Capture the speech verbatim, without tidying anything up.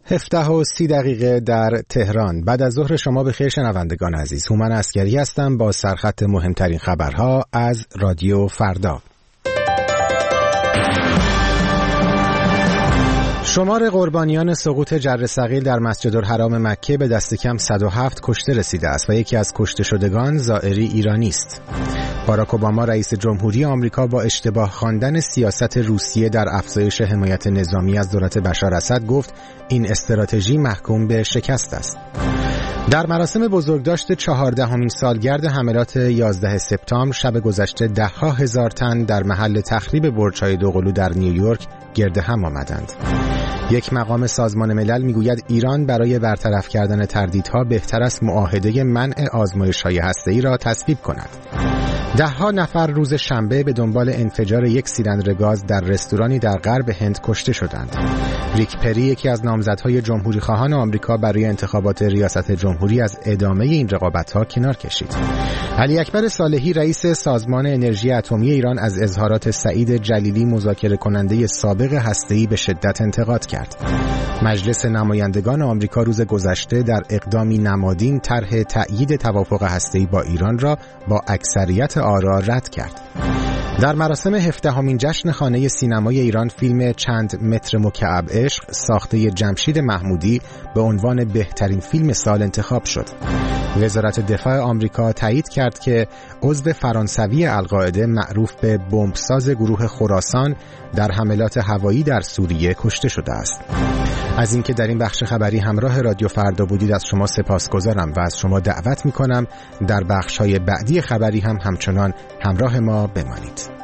هفده و سی دقیقه در تهران. بعد از ظهر شما بخیر شنوندگان عزیز. هومن عسگری هستم با سرخط مهمترین خبرها از رادیو فردا. شمار قربانیان سقوط جرثقیل در مسجدالحرام مکه به دست کم صد و هفت کشته رسیده است و یکی از کشته شدگان زائری ایرانی است. باراک اوباما رئیس جمهوری آمریکا با اشتباه خواندن سیاست روسیه در افزایش حمایت نظامی از دولت بشار اسد گفت این استراتژی محکوم به شکست است. در مراسم بزرگداشت چهاردهمین سالگرد حملات یازده سپتامبر شب گذشته ده ها هزار تن در محل تخریب برج‌های دوقلو در نیویورک گرد هم آمدند. یک مقام سازمان ملل میگوید ایران برای برطرف کردن تردیدها بهتر است معاهده منع آزمایش‌های هسته‌ای را تصویب کند. ده ها نفر روز شنبه به دنبال انفجار یک سیلندر گاز در رستورانی در غرب هند کشته شدند. ریک پری یکی از نامزدهای جمهوری خواهان آمریکا برای انتخابات ریاست جمهوری از ادامه این رقابت‌ها کنار کشید. علی اکبر صالحی رئیس سازمان انرژی اتمی ایران از اظهارات سعید جلیلی مذاکره کننده سابق هسته‌ای به شدت انتقاد کرد. مجلس نمایندگان آمریکا روز گذشته در اقدامی نمادین طرح تأیید توافق هسته‌ای با ایران را با اکثریت آرا رد کرد. در مراسم هفدهمین جشن خانه سینمای ایران فیلم چند متر مکعب عشق ساخته جمشید محمودی به عنوان بهترین فیلم سال انتخاب شد. وزارت دفاع آمریکا تایید کرد که عضو فرانسوی القاعده معروف به بمبساز گروه خراسان در حملات هوایی در سوریه کشته شده است. از اینکه در این بخش خبری همراه رادیو فردا بودید از شما سپاسگزارم و از شما دعوت می‌کنم در بخش‌های بعدی خبری هم همچنان همراه ما بمانید.